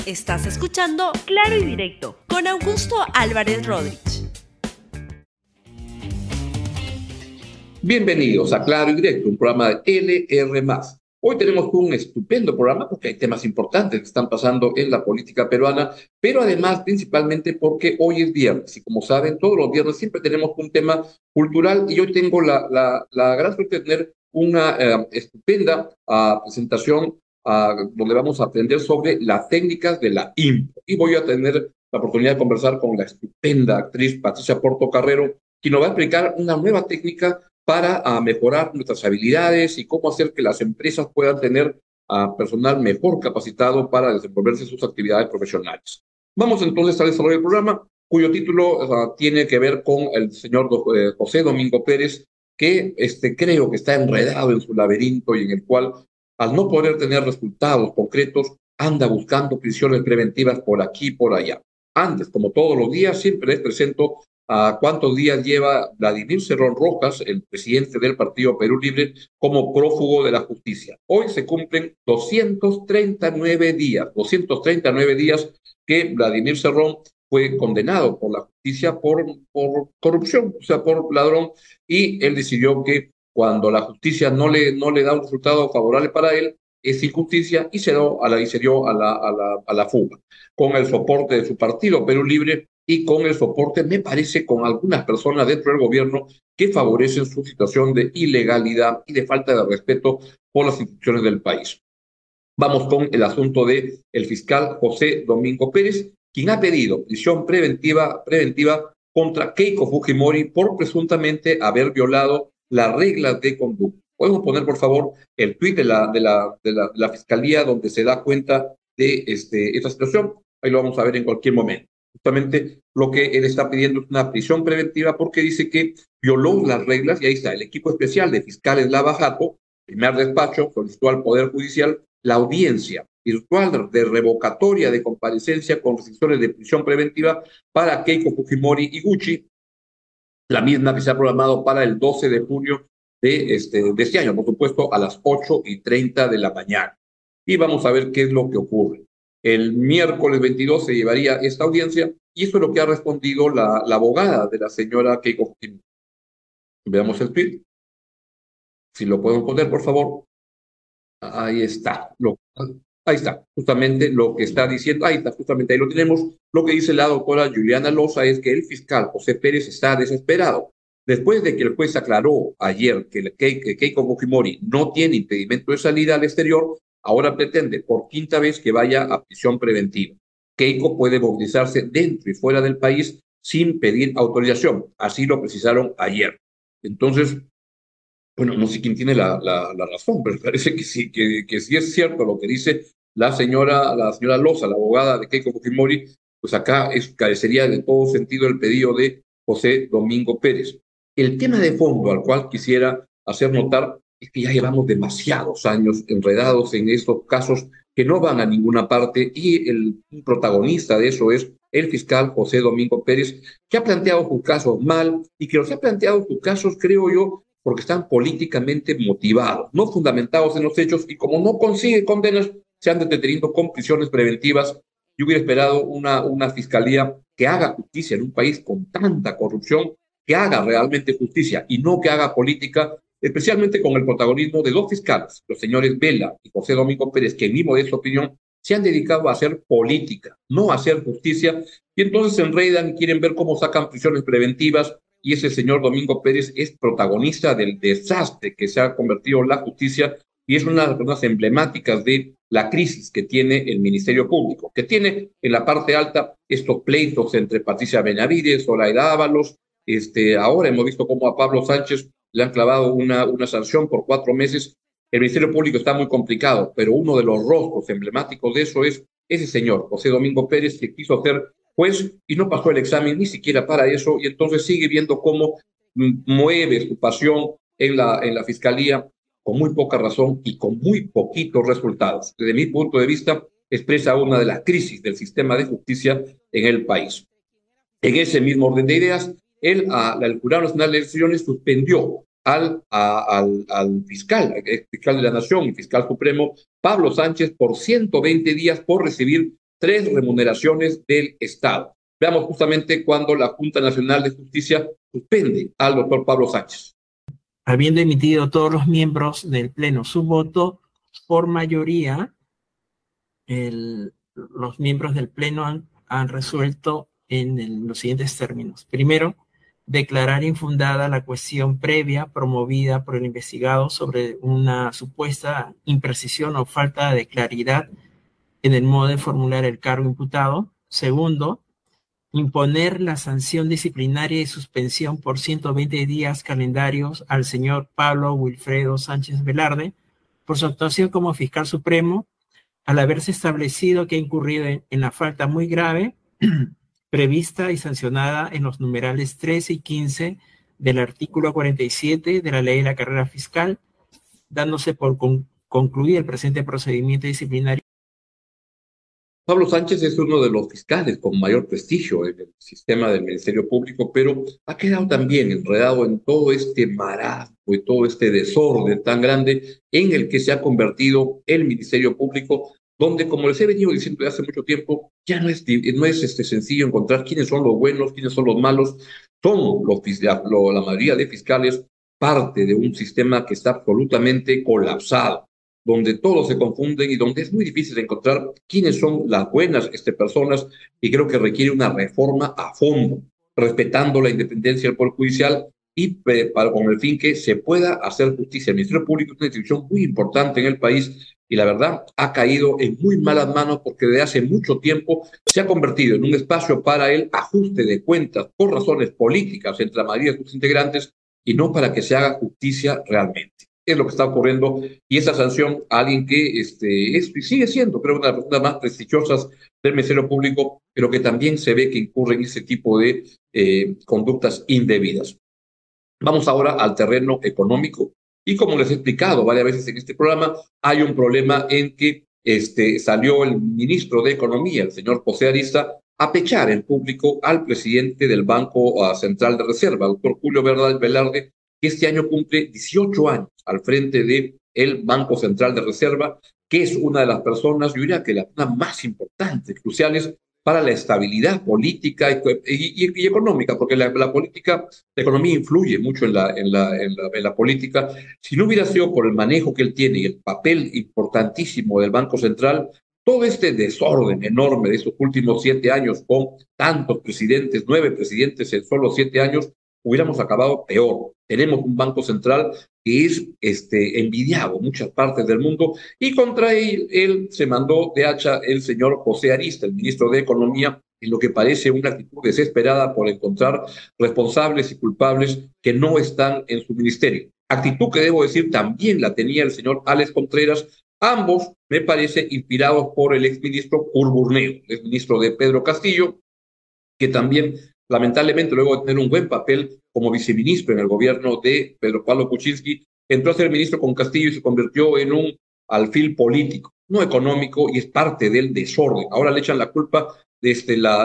Estás escuchando Claro y Directo con Augusto Álvarez Rodríguez. Bienvenidos a Claro y Directo, un programa de LR+. Hoy tenemos un estupendo programa porque hay temas importantes que están pasando en la política peruana, pero además principalmente porque hoy es viernes y como saben, todos los viernes siempre tenemos un tema cultural y hoy tengo la gran suerte de tener una estupenda presentación donde vamos a aprender sobre las técnicas de la impro. Y voy a tener la oportunidad de conversar con la estupenda actriz Patricia Portocarrero, quien nos va a explicar una nueva técnica para mejorar nuestras habilidades y cómo hacer que las empresas puedan tener personal mejor capacitado para desenvolverse sus actividades profesionales. Vamos entonces al desarrollo del programa, cuyo título tiene que ver con el señor José Domingo Pérez, que creo que está enredado en su laberinto y en el cual, al no poder tener resultados concretos, anda buscando prisiones preventivas por aquí y por allá. Antes, como todos los días, siempre les presento a cuántos días lleva Vladimir Cerrón Rojas, el presidente del Partido Perú Libre, como prófugo de la justicia. Hoy se cumplen 239 días que Vladimir Cerrón fue condenado por la justicia por corrupción, o sea, por ladrón, y él decidió que cuando la justicia no le da un resultado favorable para él, es injusticia y se dio a la fuga, con el soporte de su partido Perú Libre y con el soporte, me parece, con algunas personas dentro del gobierno que favorecen su situación de ilegalidad y de falta de respeto por las instituciones del país. Vamos con el asunto del fiscal José Domingo Pérez, quien ha pedido prisión preventiva contra Keiko Fujimori por presuntamente haber violado las reglas de conducta. Podemos poner, por favor, el tuit de la Fiscalía donde se da cuenta de esta situación. Ahí lo vamos a ver en cualquier momento. Justamente lo que él está pidiendo es una prisión preventiva porque dice que violó las reglas, y ahí está, el equipo especial de fiscales Lava Jato, primer despacho, solicitó al Poder Judicial la audiencia virtual de revocatoria de comparecencia con restricciones de prisión preventiva para Keiko Fujimori Iguchi, la misma que se ha programado para el 12 de junio de este año, por supuesto, a las 8:30 de la mañana. Y vamos a ver qué es lo que ocurre. El miércoles 22 se llevaría esta audiencia y eso es lo que ha respondido la abogada de la señora Keiko Fujimori. Veamos el tweet. Si lo podemos poner, por favor. Ahí está. Ahí está, justamente lo que está diciendo. Ahí está, justamente ahí lo tenemos. Lo que dice la doctora Juliana Loza es que el fiscal José Pérez está desesperado. Después de que el juez aclaró ayer que Keiko Fujimori no tiene impedimento de salida al exterior, ahora pretende por quinta vez que vaya a prisión preventiva. Keiko puede movilizarse dentro y fuera del país sin pedir autorización. Así lo precisaron ayer. Entonces, bueno, no sé quién tiene la razón, pero parece que sí es cierto lo que dice la señora Loza, la abogada de Keiko Fujimori, pues acá carecería de todo sentido el pedido de José Domingo Pérez. El tema de fondo al cual quisiera hacer notar es que ya llevamos demasiados años enredados en estos casos que no van a ninguna parte y el protagonista de eso es el fiscal José Domingo Pérez, que ha planteado sus casos mal y que los ha planteado sus casos, creo yo, porque están políticamente motivados, no fundamentados en los hechos, y como no consigue condenas, se han detenido con prisiones preventivas. Yo hubiera esperado una fiscalía que haga justicia en un país con tanta corrupción, que haga realmente justicia y no que haga política, especialmente con el protagonismo de dos fiscales, los señores Vela y José Domingo Pérez, que en mi modesta opinión se han dedicado a hacer política, no a hacer justicia, y entonces se enredan y quieren ver cómo sacan prisiones preventivas, y ese señor Domingo Pérez es protagonista del desastre que se ha convertido en la justicia y es una de las personas emblemáticas de la crisis que tiene el Ministerio Público, que tiene en la parte alta estos pleitos entre Patricia Benavides, Zoraida Ábalos. Ahora hemos visto cómo a Pablo Sánchez le han clavado una sanción por 4 meses. El Ministerio Público está muy complicado, pero uno de los rostros emblemáticos de eso es ese señor, José Domingo Pérez, que quiso hacer juez y no pasó el examen ni siquiera para eso, y entonces sigue viendo cómo mueve su pasión en la fiscalía con muy poca razón y con muy poquitos resultados. Desde mi punto de vista, expresa una de las crisis del sistema de justicia en el país. En ese mismo orden de ideas, el Jurado Nacional de Elecciones suspendió al fiscal de la Nación y fiscal supremo Pablo Sánchez por 120 días por recibir tres remuneraciones del Estado. Veamos justamente cuando la Junta Nacional de Justicia suspende al doctor Pablo Sánchez. Habiendo emitido todos los miembros del Pleno su voto, por mayoría, los miembros del Pleno han resuelto en los siguientes términos. Primero, declarar infundada la cuestión previa promovida por el investigado sobre una supuesta imprecisión o falta de claridad en el modo de formular el cargo imputado. Segundo, imponer la sanción disciplinaria y suspensión por 120 días calendarios al señor Pablo Wilfredo Sánchez Velarde por su actuación como fiscal supremo, al haberse establecido que ha incurrido en la falta muy grave prevista y sancionada en los numerales 13 y 15 del artículo 47 de la Ley de la Carrera Fiscal, dándose por concluir el presente procedimiento disciplinario. Pablo Sánchez es uno de los fiscales con mayor prestigio en el sistema del Ministerio Público, pero ha quedado también enredado en todo este marasmo y todo este desorden tan grande en el que se ha convertido el Ministerio Público, donde, como les he venido diciendo desde hace mucho tiempo, ya no es sencillo encontrar quiénes son los buenos, quiénes son los malos. Son la mayoría de fiscales parte de un sistema que está absolutamente colapsado, donde todos se confunden y donde es muy difícil encontrar quiénes son las buenas personas, y creo que requiere una reforma a fondo, respetando la independencia del Poder Judicial y con el fin que se pueda hacer justicia. El Ministerio Público es una institución muy importante en el país y la verdad ha caído en muy malas manos porque desde hace mucho tiempo se ha convertido en un espacio para el ajuste de cuentas por razones políticas entre la mayoría de sus integrantes y no para que se haga justicia realmente. Es lo que está ocurriendo, y esa sanción a alguien que sigue siendo, creo, una de las personas más prestigiosas del Ministerio Público, pero que también se ve que incurre en ese tipo de conductas indebidas. Vamos ahora al terreno económico, y como les he explicado varias veces en este programa, hay un problema en que salió el ministro de Economía, el señor José Arista, a pechar en público al presidente del Banco Central de Reserva, el doctor Julio Velarde, que este año cumple 18 años al frente del Banco Central de Reserva, que es una de las personas, yo diría que las más importantes, cruciales para la estabilidad política y económica, porque la economía influye mucho en la política. Si no hubiera sido por el manejo que él tiene y el papel importantísimo del Banco Central, todo este desorden enorme de estos últimos 7 años, con tantos presidentes, 9 presidentes en solo 7 años, hubiéramos acabado peor. Tenemos un Banco Central que es envidiado en muchas partes del mundo, y contra él se mandó de hacha el señor José Arista, el ministro de Economía, en lo que parece una actitud desesperada por encontrar responsables y culpables que no están en su ministerio. Actitud que, debo decir, también la tenía el señor Alex Contreras, ambos, me parece, inspirados por el exministro Kurt Burneo, el exministro de Pedro Castillo, que también, lamentablemente, luego de tener un buen papel como viceministro en el gobierno de Pedro Pablo Kuczynski, entró a ser ministro con Castillo y se convirtió en un alfil político, no económico, y es parte del desorden. Ahora le echan la culpa de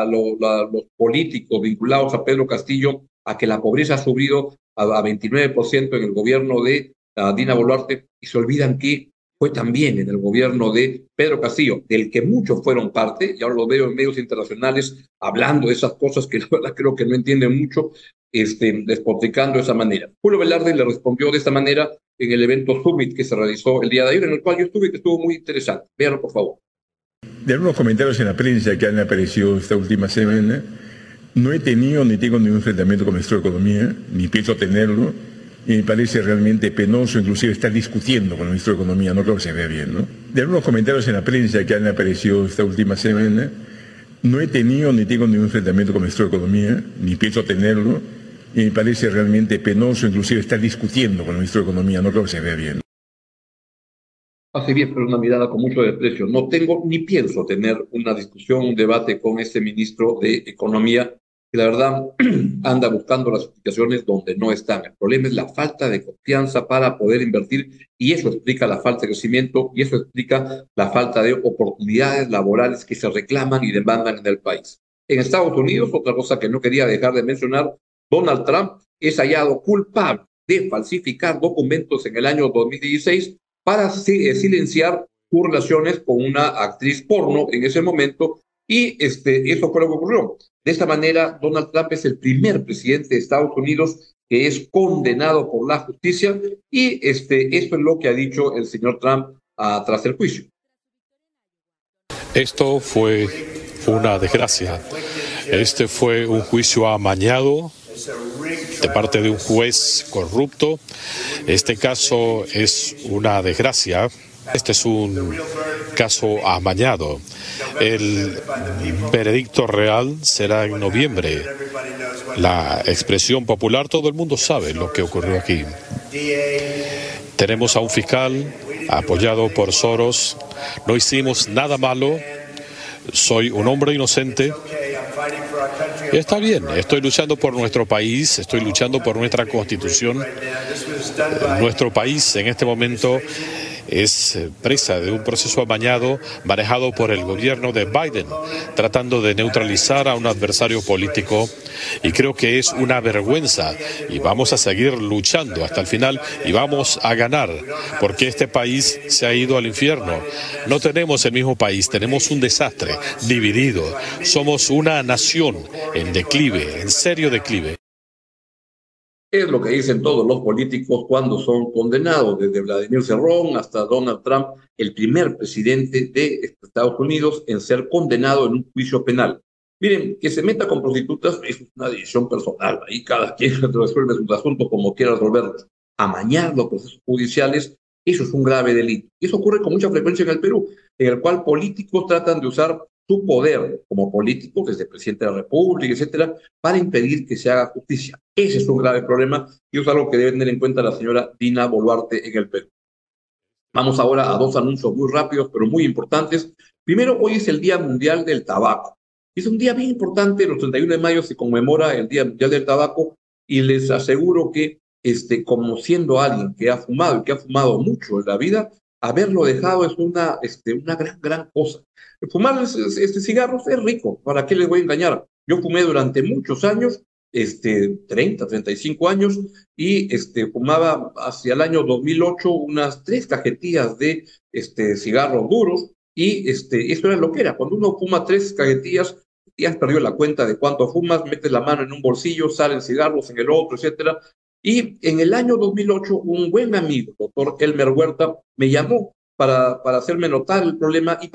los políticos vinculados a Pedro Castillo a que la pobreza ha subido a 29% en el gobierno de Dina Boluarte, y se olvidan que fue también en el gobierno de Pedro Castillo, del que muchos fueron parte, y ahora lo veo en medios internacionales hablando de esas cosas que la verdad creo que no entienden mucho, despotricando de esa manera. Julio Velarde le respondió de esta manera en el evento Summit que se realizó el día de ayer, en el cual yo estuve, que estuvo muy interesante. Véanlo, por favor. De algunos comentarios en la prensa que han aparecido esta última semana, no he tenido ni tengo ningún enfrentamiento con el ministro de Economía, ni pienso tenerlo, y me parece realmente penoso inclusive estar discutiendo con el ministro de Economía, no creo que se vea bien, ¿no? De algunos comentarios en la prensa que han aparecido esta última semana, no he tenido ni tengo ningún enfrentamiento con el ministro de Economía, ni pienso tenerlo, y me parece realmente penoso inclusive estar discutiendo con el ministro de Economía, no creo que se vea bien. Hace bien, pero una mirada con mucho desprecio. No tengo ni pienso tener una discusión, un debate con este ministro de Economía, que la verdad anda buscando las explicaciones donde no están. El problema es la falta de confianza para poder invertir, y eso explica la falta de crecimiento, y eso explica la falta de oportunidades laborales que se reclaman y demandan en el país. En Estados Unidos, otra cosa que no quería dejar de mencionar, Donald Trump es hallado culpable de falsificar documentos en el año 2016 para silenciar sus relaciones con una actriz porno en ese momento, y eso fue lo que ocurrió. De esta manera, Donald Trump es el primer presidente de Estados Unidos que es condenado por la justicia, y esto es lo que ha dicho el señor Trump tras el juicio. Esto fue una desgracia. Este fue un juicio amañado de parte de un juez corrupto. Este caso es una desgracia. Este es un caso amañado. El veredicto real será en noviembre. La expresión popular, todo el mundo sabe lo que ocurrió aquí. Tenemos a un fiscal apoyado por Soros. No hicimos nada malo. Soy un hombre inocente. Y está bien, estoy luchando por nuestro país, estoy luchando por nuestra constitución. Nuestro país en este momento es presa de un proceso amañado manejado por el gobierno de Biden, tratando de neutralizar a un adversario político, y creo que es una vergüenza, y vamos a seguir luchando hasta el final y vamos a ganar, porque este país se ha ido al infierno. No tenemos el mismo país, tenemos un desastre, dividido. Somos una nación en declive, en serio declive. Es lo que dicen todos los políticos cuando son condenados, desde Vladimir Cerrón hasta Donald Trump, el primer presidente de Estados Unidos en ser condenado en un juicio penal. Miren, que se meta con prostitutas es una decisión personal, ahí cada quien resuelve sus asuntos como quiera resolverlos. Amañar los procesos judiciales, eso es un grave delito. Y eso ocurre con mucha frecuencia en el Perú, en el cual políticos tratan de usar su poder como políticos, desde el presidente de la República, etcétera, para impedir que se haga justicia. Ese es un grave problema, y es algo que debe tener en cuenta la señora Dina Boluarte en el Perú. Vamos ahora a dos anuncios muy rápidos, pero muy importantes. Primero, hoy es el Día Mundial del Tabaco. Es un día bien importante, los 31 de mayo se conmemora el Día Mundial del Tabaco, y les aseguro que, como siendo alguien que ha fumado y que ha fumado mucho en la vida, haberlo dejado es una gran cosa. Fumar cigarros es rico, ¿para qué les voy a engañar? Yo fumé durante muchos años, 30, 35 años, y fumaba hacia el año 2008 unas 3 cajetillas de cigarros duros, y eso era lo que era. Cuando uno fuma 3 cajetillas, ya has perdido la cuenta de cuánto fumas, metes la mano en un bolsillo, salen cigarros en el otro, etcétera. Y en el año 2008, un buen amigo, doctor Elmer Huerta, me llamó para hacerme notar el problema, y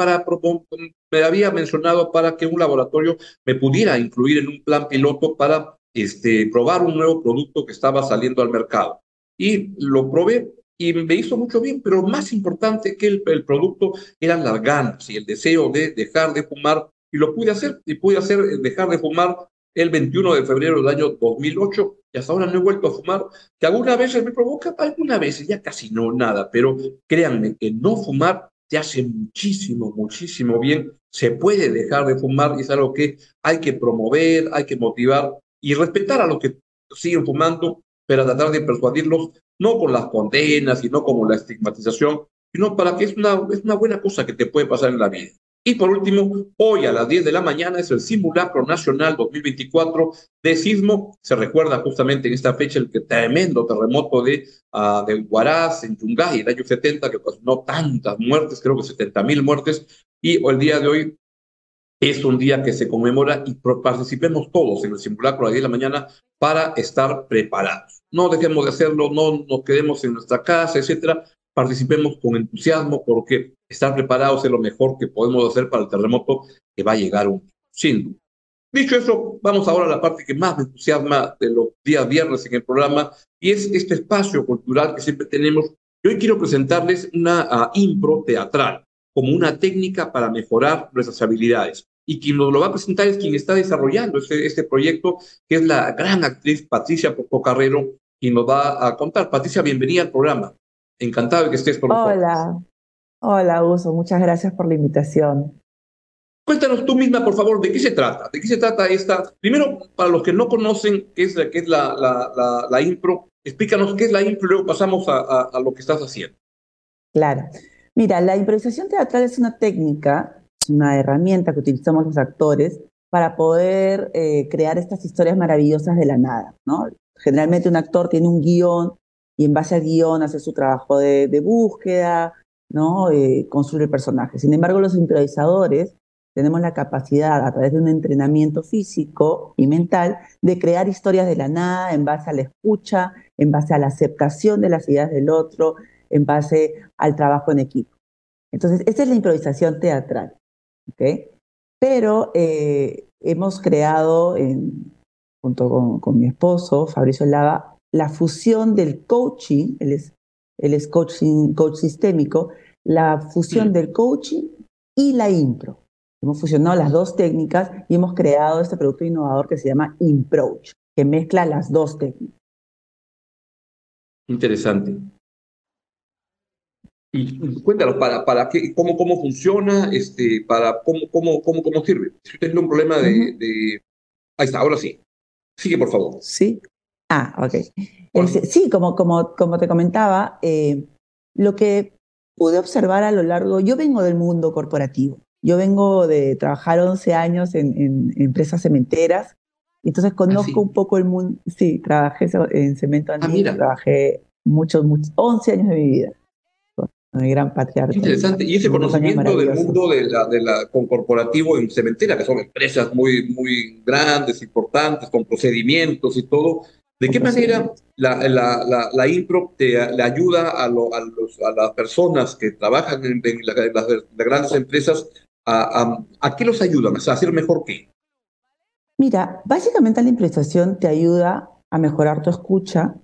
me había mencionado para que un laboratorio me pudiera incluir en un plan piloto para probar un nuevo producto que estaba saliendo al mercado. Y lo probé y me hizo mucho bien, pero más importante que el producto eran las ganas y el deseo de dejar de fumar, y lo pude hacer, dejar de fumar el 21 de febrero del año 2008, y hasta ahora no he vuelto a fumar, que algunas veces me provoca, algunas veces, ya casi no, nada, pero créanme que no fumar te hace muchísimo, muchísimo bien. Se puede dejar de fumar, y es algo que hay que promover, hay que motivar y respetar a los que siguen fumando, pero tratar de persuadirlos, no con las condenas y no como la estigmatización, sino para que es una buena cosa que te puede pasar en la vida. Y por último, hoy a las 10 de la mañana es el Simulacro Nacional 2024 de sismo. Se recuerda justamente en esta fecha el tremendo terremoto de Huaraz, en Yungay, en el año 70, que ocasionó tantas muertes, creo que 70,000 muertes, y el día de hoy es un día que se conmemora, y participemos todos en el simulacro a las 10 de la mañana para estar preparados. No dejemos de hacerlo, no nos quedemos en nuestra casa, etcétera. Participemos con entusiasmo, porque estar preparados es lo mejor que podemos hacer para el terremoto que va a llegar sin duda. Dicho eso, vamos ahora a la parte que más me entusiasma de los días viernes en el programa, y es este espacio cultural que siempre tenemos. Y hoy quiero presentarles una impro teatral como una técnica para mejorar nuestras habilidades. Y quien nos lo va a presentar es quien está desarrollando este proyecto, que es la gran actriz Patricia Portocarrero, quien nos va a contar. Patricia, bienvenida al programa. Encantado de que estés con nosotros. Hola, Uso. Muchas gracias por la invitación. Cuéntanos tú misma, por favor, ¿de qué se trata? ¿De qué se trata esta? Primero, para los que no conocen qué es la impro, explícanos qué es la impro y luego pasamos a lo que estás haciendo. Claro. Mira, la improvisación teatral es una técnica, es una herramienta que utilizamos los actores para poder crear estas historias maravillosas de la nada, ¿no? Generalmente un actor tiene un guión, y en base al guión hace su trabajo de búsqueda, ¿no? Construir el personaje. Sin embargo, los improvisadores tenemos la capacidad, a través de un entrenamiento físico y mental, de crear historias de la nada en base a la escucha, en base a la aceptación de las ideas del otro, en base al trabajo en equipo. Entonces, esa es la improvisación teatral, ¿ok? Pero hemos creado, junto con mi esposo, Fabricio Lava, la fusión del coaching, él es coach sistémico, la fusión del coaching y la impro. Hemos fusionado las dos técnicas y hemos creado este producto innovador que se llama Improach, que mezcla las dos técnicas. Interesante. Y cuéntanos, ¿para qué, cómo funciona, cómo sirve? Si usted tiene un problema Ahí está, ahora sí. Sigue, por favor. Sí. Ok. Sí, como te comentaba, lo que pude observar a lo largo, yo vengo del mundo corporativo, yo vengo de trabajar 11 años en empresas cementeras, entonces conozco un poco el mundo. Sí, trabajé en cemento andino, trabajé muchos, 11 años de mi vida. Mi gran patriarca. Interesante. Y ese conocimiento del mundo con corporativo en cementera, que son empresas muy grandes, importantes, con procedimientos y todo, ¿de qué manera la impro le ayuda a las personas que trabajan en las grandes empresas a qué los ayudan? O sea, a hacer mejor qué. Mira, básicamente la improvisación te ayuda a mejorar tu escucha,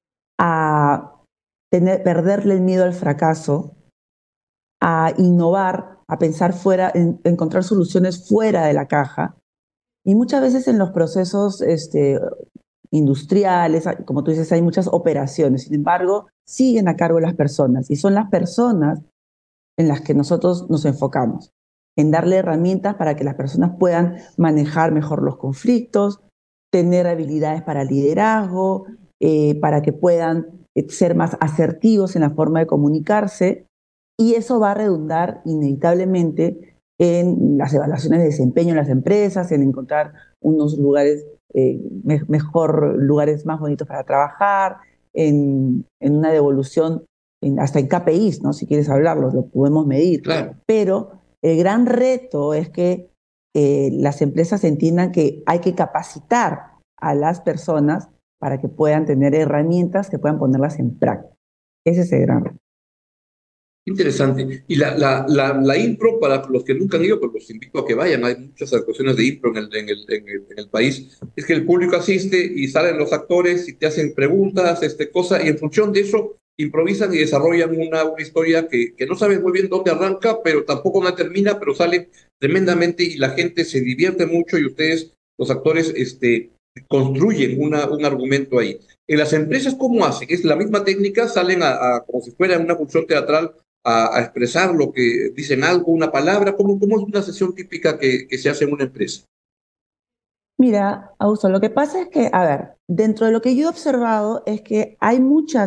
a perderle el miedo al fracaso, a innovar, a pensar fuera, encontrar soluciones fuera de la caja. Y muchas veces en los procesos industriales, como tú dices, hay muchas operaciones. Sin embargo, siguen a cargo las personas y son las personas en las que nosotros nos enfocamos, en darle herramientas para que las personas puedan manejar mejor los conflictos, tener habilidades para liderazgo, para que puedan ser más asertivos en la forma de comunicarse, y eso va a redundar inevitablemente en las evaluaciones de desempeño en las empresas, en encontrar unos lugares lugares más bonitos para trabajar, en una devolución, hasta en KPIs, ¿no? Si quieres hablarlo, lo podemos medir. Claro. Pero el gran reto es que las empresas entiendan que hay que capacitar a las personas para que puedan tener herramientas que puedan ponerlas en práctica. Ese es el gran reto. Interesante. Y la impro, para los que nunca han ido, pues los invito a que vayan. Hay muchas actuaciones de impro en el país. Es que el público asiste y salen los actores y te hacen preguntas, y en función de eso improvisan y desarrollan una historia que no sabes muy bien dónde arranca, pero tampoco dónde termina, pero sale tremendamente y la gente se divierte mucho y ustedes, los actores, construyen un argumento ahí. En las empresas, ¿cómo hacen? Es la misma técnica, salen como si fuera una función teatral, a expresar lo que dicen algo, una palabra. ¿Cómo es una sesión típica que se hace en una empresa? Mira, Augusto, lo que pasa es que, a ver, dentro de lo que yo he observado es que hay muchas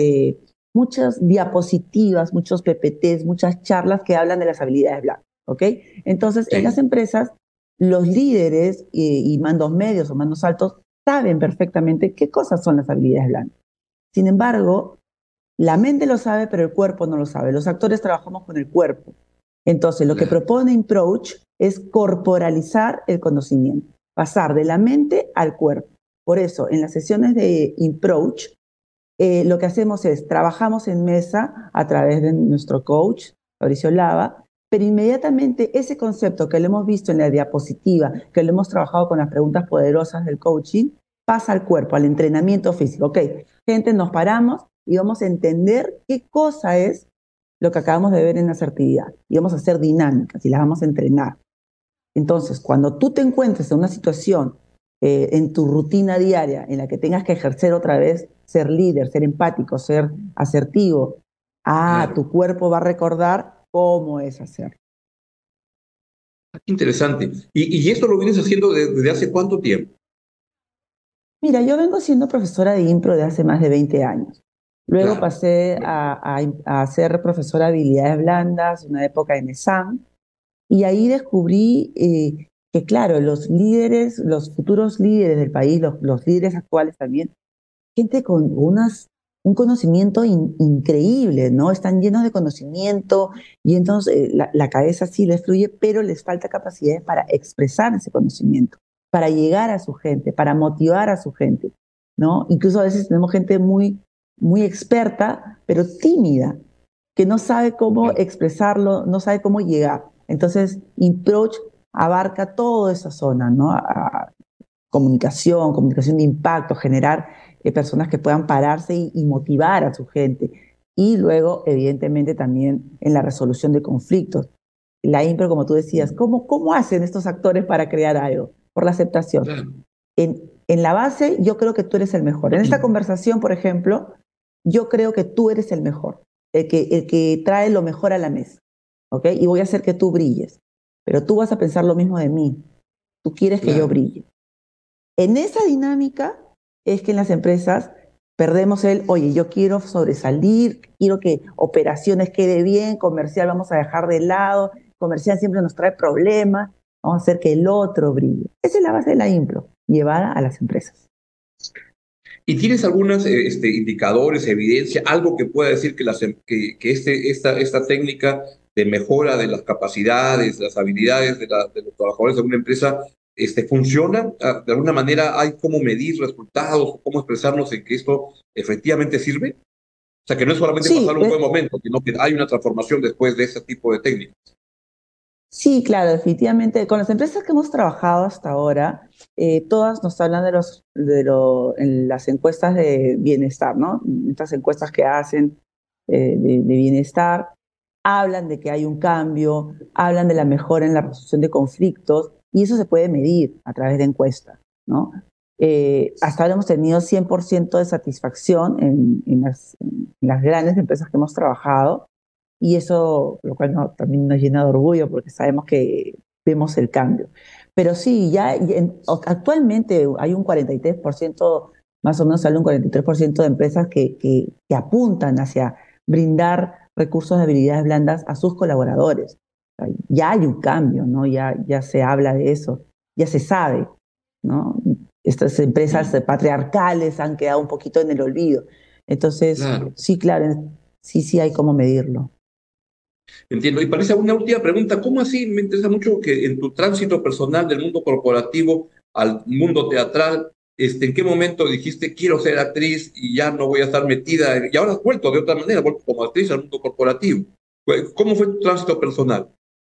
diapositivas, muchos PPTs, muchas charlas que hablan de las habilidades blandas, ¿ok? Entonces, Sí. En las empresas, los líderes y mandos medios o mandos altos saben perfectamente qué cosas son las habilidades blandas. Sin embargo, la mente lo sabe, pero el cuerpo no lo sabe. Los actores trabajamos con el cuerpo. Entonces, lo que propone Improach es corporalizar el conocimiento, pasar de la mente al cuerpo. Por eso, en las sesiones de Improach, lo que hacemos es, trabajamos en mesa a través de nuestro coach, Fabricio Lava, pero inmediatamente ese concepto que lo hemos visto en la diapositiva, que lo hemos trabajado con las preguntas poderosas del coaching, pasa al cuerpo, al entrenamiento físico. Ok, gente, nos paramos y vamos a entender qué cosa es lo que acabamos de ver en asertividad. Y vamos a hacer dinámicas y las vamos a entrenar. Entonces, cuando tú te encuentres en una situación en tu rutina diaria en la que tengas que ejercer otra vez, ser líder, ser empático, ser asertivo, Claro. Tu cuerpo va a recordar cómo es hacer. Interesante. ¿Y esto lo vienes haciendo desde hace cuánto tiempo? Mira, yo vengo siendo profesora de impro de hace más de 20 años. Luego Claro. pasé a ser profesora de habilidades blandas, una época en ESAM, y ahí descubrí que, claro, los líderes, los futuros líderes del país, los líderes actuales también, gente con unas un conocimiento increíble, ¿no? Están llenos de conocimiento y entonces la cabeza sí les fluye, pero les falta capacidades para expresar ese conocimiento, para llegar a su gente, para motivar a su gente, ¿no? Incluso a veces tenemos gente muy, muy experta, pero tímida, que no sabe cómo expresarlo, no sabe cómo llegar. Entonces, Improach abarca toda esa zona, ¿no? Comunicación de impacto, generar personas que puedan pararse y motivar a su gente. Y luego, evidentemente, también en la resolución de conflictos. La impro, como tú decías, ¿cómo hacen estos actores para crear algo? Por la aceptación. Claro. En la base, yo creo que tú eres el mejor. En esta conversación, por ejemplo, yo creo que tú eres el mejor, el que trae lo mejor a la mesa, ¿ok? Y voy a hacer que tú brilles. Pero tú vas a pensar lo mismo de mí. Tú quieres que yo brille. En esa dinámica es que en las empresas perdemos oye, yo quiero sobresalir, quiero que operaciones quede bien, comercial vamos a dejar de lado, comercial siempre nos trae problemas, vamos a hacer que el otro brille. Esa es la base de la impro, llevada a las empresas. ¿Y tienes algunos indicadores, evidencia, algo que pueda decir que esta técnica de mejora de las capacidades, las habilidades de los trabajadores de una empresa funciona? ¿De alguna manera hay cómo medir resultados, cómo expresarnos en que esto efectivamente sirve? O sea, que no es solamente pasar un buen momento, sino que hay una transformación después de ese tipo de técnicas. Sí, claro, definitivamente. Con las empresas que hemos trabajado hasta ahora, todas nos hablan en las encuestas de bienestar, ¿no? Estas encuestas que hacen de bienestar, hablan de que hay un cambio, hablan de la mejora en la resolución de conflictos, y eso se puede medir a través de encuestas, ¿no? Hasta ahora hemos tenido 100% de satisfacción en las grandes empresas que hemos trabajado, y eso, lo cual también nos llena de orgullo porque sabemos que vemos el cambio. Pero sí, actualmente hay un 43%, más o menos sale un 43% de empresas que apuntan hacia brindar recursos de habilidades blandas a sus colaboradores. O sea, ya hay un cambio, ¿no? Ya se habla de eso, ya se sabe, ¿no? Estas empresas patriarcales han quedado un poquito en el olvido. Entonces, sí, claro, sí hay cómo medirlo. Entiendo. Y parece una última pregunta. ¿Cómo así? Me interesa mucho que en tu tránsito personal del mundo corporativo al mundo teatral, ¿en qué momento dijiste quiero ser actriz y ya no voy a estar metida? Y ahora has vuelto de otra manera, vuelto como actriz al mundo corporativo. ¿Cómo fue tu tránsito personal?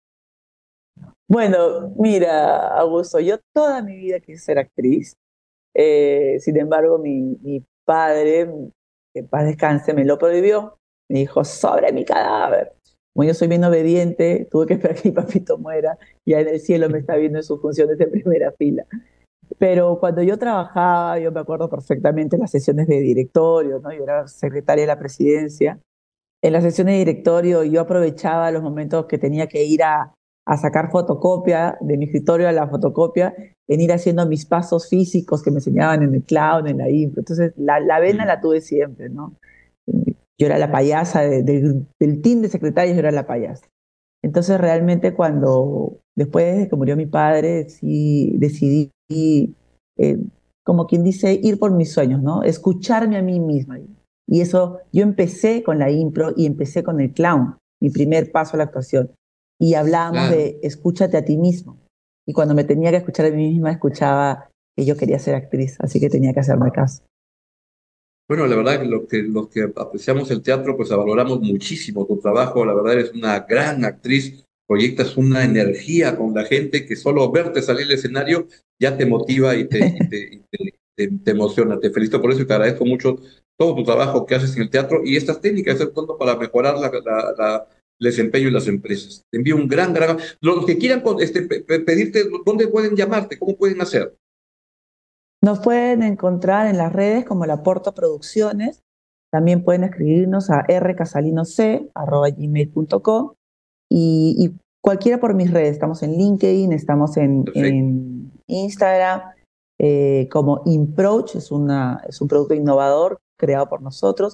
Bueno, mira, Augusto, yo toda mi vida quise ser actriz. Sin embargo, mi padre, que en paz descanse, me lo prohibió. Me dijo, sobre mi cadáver. Como yo soy bien obediente, tuve que esperar que mi papito muera. Ya en el cielo me está viendo en sus funciones de primera fila. Pero cuando yo trabajaba, yo me acuerdo perfectamente las sesiones de directorio, ¿no? Yo era secretaria de la presidencia. En las sesiones de directorio yo aprovechaba los momentos que tenía que ir a sacar fotocopia de mi escritorio a la fotocopia, en ir haciendo mis pasos físicos que me enseñaban en el clown, en la impro. Entonces, la vena la tuve siempre, ¿no? Yo era la payasa del team de secretarios, yo era la payasa. Entonces, realmente después de que murió mi padre, sí decidí, como quien dice, ir por mis sueños, ¿no? Escucharme a mí misma. Y eso, yo empecé con la impro y empecé con el clown, mi primer paso a la actuación. Y hablábamos de escúchate a ti mismo. Y cuando me tenía que escuchar a mí misma, escuchaba que yo quería ser actriz, así que tenía que hacerme caso. Bueno, la verdad que los que apreciamos el teatro, pues valoramos muchísimo tu trabajo. La verdad eres una gran actriz, proyectas una energía con la gente que solo verte salir al escenario ya te motiva y te emociona. Te felicito por eso y te agradezco mucho todo tu trabajo que haces en el teatro y estas técnicas, todo para mejorar el desempeño en las empresas. Te envío un gran. Los que quieran pedirte, ¿dónde pueden llamarte? ¿Cómo pueden hacer? Nos pueden encontrar en las redes como La Porto Producciones. También pueden escribirnos a rcasalinoc@gmail.com y cualquiera por mis redes. Estamos en LinkedIn, estamos en Instagram, como Improach, es un producto innovador creado por nosotros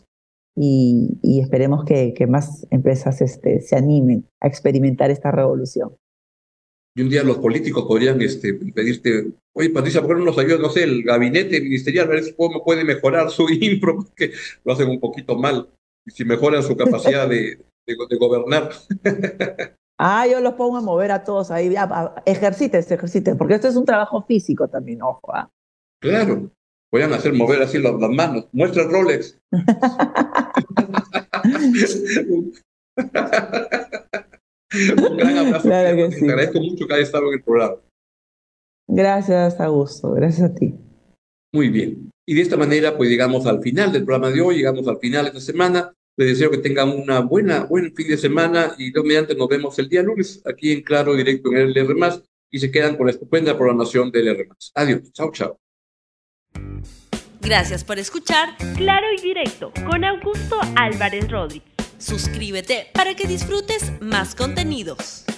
y esperemos que más empresas se animen a experimentar esta revolución. Y un día los políticos podrían pedirte, oye, Patricia, ¿por qué no nos ayuda, no sé, el gabinete ministerial, a ver si cómo puede mejorar su impro, porque lo hacen un poquito mal, y si mejoran su capacidad de gobernar. Yo los pongo a mover a todos ahí. Ejerciten, porque esto es un trabajo físico también, ojo. Claro, podrían hacer mover así las manos. Muestra el Rolex. Un gran abrazo. Claro que sí. Te agradezco mucho que hayas estado en el programa. Gracias, Augusto. Gracias a ti. Muy bien. Y de esta manera, pues llegamos al final del programa de hoy, llegamos al final de esta semana. Les deseo que tengan buen fin de semana y Dios mediante nos vemos el día lunes aquí en Claro Directo en el LR+, y se quedan con la estupenda programación del LR+. Adiós. Chao, chao. Gracias por escuchar Claro y Directo con Augusto Álvarez Rodríguez. Suscríbete para que disfrutes más contenidos.